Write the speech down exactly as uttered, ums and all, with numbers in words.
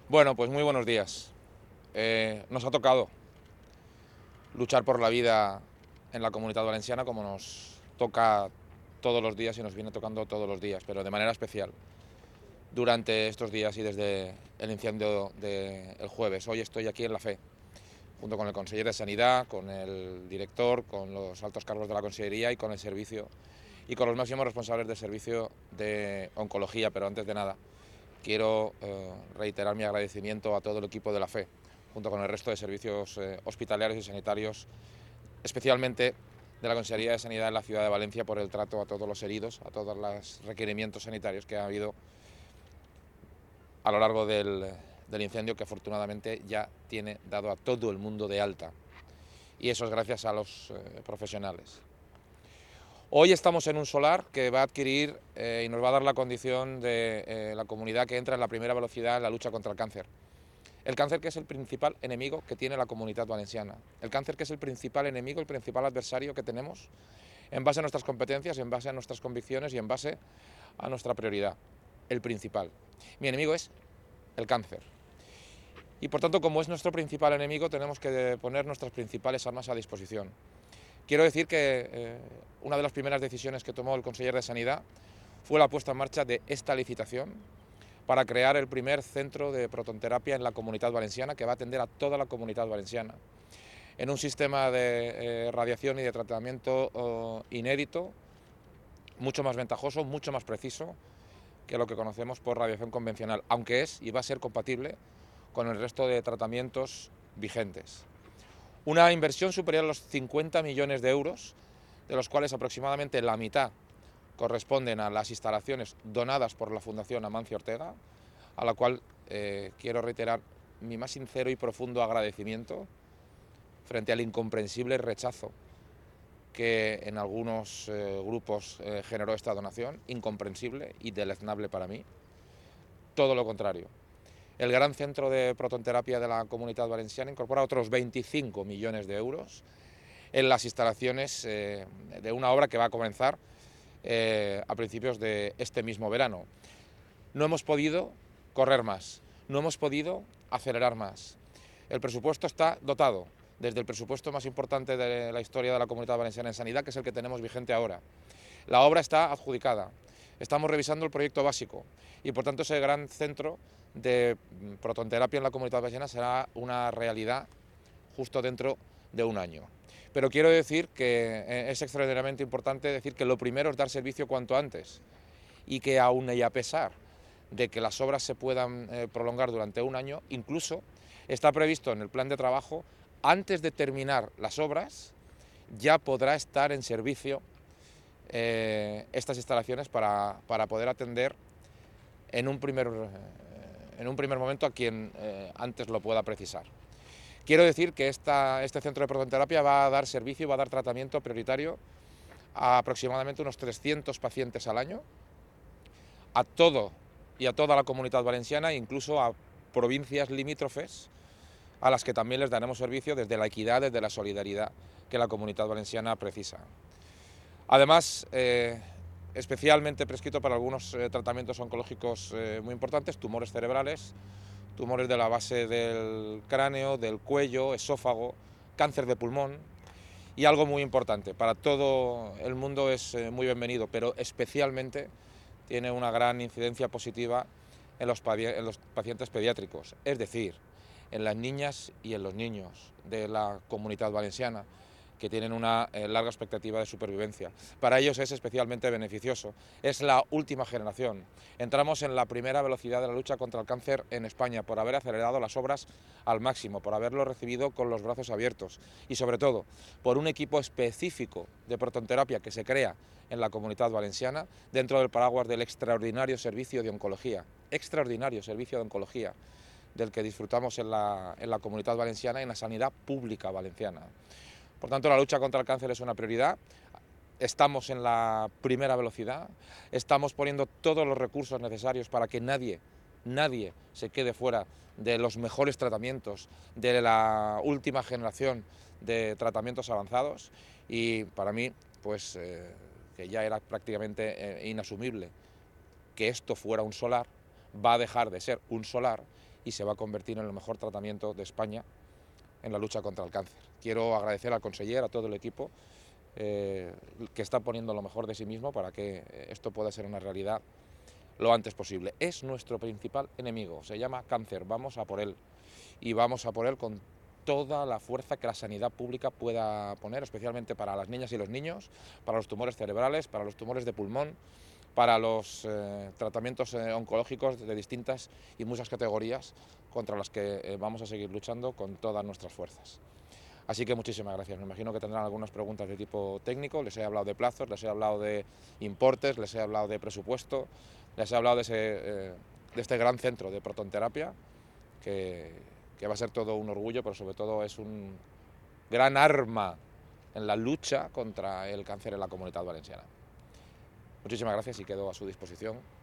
Bueno, pues muy buenos días. Eh, nos ha tocado luchar por la vida en la Comunidad Valenciana como nos toca todos los días y nos viene tocando todos los días, pero de manera especial durante estos días y desde el incendio del jueves. Hoy estoy aquí en la FE, junto con el conseller de Sanidad, con el director, con los altos cargos de la Consellería y con el servicio y con los máximos responsables del servicio de oncología. Pero antes de nada, quiero eh, reiterar mi agradecimiento a todo el equipo de la FE, junto con el resto de servicios eh, hospitalarios y sanitarios, especialmente de la Consejería de Sanidad en la ciudad de Valencia, por el trato a todos los heridos, a todos los requerimientos sanitarios que ha habido a lo largo del, del incendio, que afortunadamente ya tiene dado a todo el mundo de alta. Y eso es gracias a los eh, profesionales. Hoy estamos en un solar que va a adquirir eh, y nos va a dar la condición de eh, la comunidad que entra en la primera velocidad en la lucha contra el cáncer. El cáncer, que es el principal enemigo que tiene la Comunidad Valenciana. El cáncer, que es el principal enemigo, el principal adversario que tenemos en base a nuestras competencias, en base a nuestras convicciones y en base a nuestra prioridad. El principal. Mi enemigo es el cáncer. Y por tanto, como es nuestro principal enemigo, tenemos que poner nuestras principales armas a disposición. Quiero decir que eh, una de las primeras decisiones que tomó el conseller de Sanidad fue la puesta en marcha de esta licitación para crear el primer centro de protonterapia en la Comunidad Valenciana, que va a atender a toda la Comunidad Valenciana, en un sistema de eh, radiación y de tratamiento oh, inédito, mucho más ventajoso, mucho más preciso que lo que conocemos por radiación convencional, aunque es y va a ser compatible con el resto de tratamientos vigentes. Una inversión superior a los cincuenta millones de euros, de los cuales aproximadamente la mitad corresponden a las instalaciones donadas por la Fundación Amancio Ortega, a la cual eh, quiero reiterar mi más sincero y profundo agradecimiento frente al incomprensible rechazo que en algunos eh, grupos eh, generó esta donación, incomprensible y deleznable para mí. Todo lo contrario. El gran centro de protonterapia de la Comunidad Valenciana incorpora otros veinticinco millones de euros en las instalaciones eh, de una obra que va a comenzar eh, a principios de este mismo verano. No hemos podido correr más, no hemos podido acelerar más. El presupuesto está dotado, desde el presupuesto más importante de la historia de la Comunidad Valenciana en Sanidad, que es el que tenemos vigente ahora. La obra está adjudicada, estamos revisando el proyecto básico y por tanto ese gran centro de protonterapia en la Comunidad Valenciana será una realidad justo dentro de un año. Pero quiero decir que es extraordinariamente importante decir que lo primero es dar servicio cuanto antes y que aún y a pesar de que las obras se puedan eh, prolongar durante un año, incluso está previsto en el plan de trabajo, antes de terminar las obras, ya podrá estar en servicio eh, estas instalaciones para, para poder atender en un primer, eh, en un primer momento a quien eh, antes lo pueda precisar. Quiero decir que esta, este centro de protonterapia va a dar servicio y va a dar tratamiento prioritario a aproximadamente unos trescientos pacientes al año, a todo y a toda la Comunidad Valenciana, incluso a provincias limítrofes, a las que también les daremos servicio desde la equidad, desde la solidaridad que la Comunidad Valenciana precisa. Además, eh, especialmente prescrito para algunos eh, tratamientos oncológicos eh, muy importantes, tumores cerebrales, tumores de la base del cráneo, del cuello, esófago, cáncer de pulmón. Y algo muy importante, para todo el mundo es eh, muy bienvenido, pero especialmente tiene una gran incidencia positiva en los, en los pacientes pediátricos, es decir, en las niñas y en los niños de la Comunidad Valenciana, que tienen una eh, larga expectativa de supervivencia. Para ellos es especialmente beneficioso. Es la última generación. Entramos en la primera velocidad de la lucha contra el cáncer en España por haber acelerado las obras al máximo, por haberlo recibido con los brazos abiertos y, sobre todo, por un equipo específico de protonterapia que se crea en la Comunidad Valenciana dentro del paraguas del extraordinario servicio de oncología. Extraordinario servicio de oncología del que disfrutamos en la, en la Comunidad Valenciana y en la sanidad pública valenciana. Por tanto, la lucha contra el cáncer es una prioridad. Estamos en la primera velocidad, estamos poniendo todos los recursos necesarios para que nadie, nadie se quede fuera de los mejores tratamientos, de la última generación de tratamientos avanzados, y para mí, pues, eh, que ya era prácticamente eh, inasumible que esto fuera un solar, va a dejar de ser un solar y se va a convertir en el mejor tratamiento de España en la lucha contra el cáncer. Quiero agradecer al conseller, a todo el equipo, eh, que está poniendo lo mejor de sí mismo para que esto pueda ser una realidad lo antes posible. Es nuestro principal enemigo, se llama cáncer, vamos a por él y vamos a por él con toda la fuerza que la sanidad pública pueda poner, especialmente para las niñas y los niños, para los tumores cerebrales, para los tumores de pulmón, para los eh, tratamientos eh, oncológicos de distintas y muchas categorías contra las que eh, vamos a seguir luchando con todas nuestras fuerzas. Así que muchísimas gracias. Me imagino que tendrán algunas preguntas de tipo técnico. Les he hablado de plazos, les he hablado de importes, les he hablado de presupuesto, les he hablado de, ese, eh, de este gran centro de protonterapia, que, que va a ser todo un orgullo, pero sobre todo es un gran arma en la lucha contra el cáncer en la Comunitat Valenciana. Muchísimas gracias y quedo a su disposición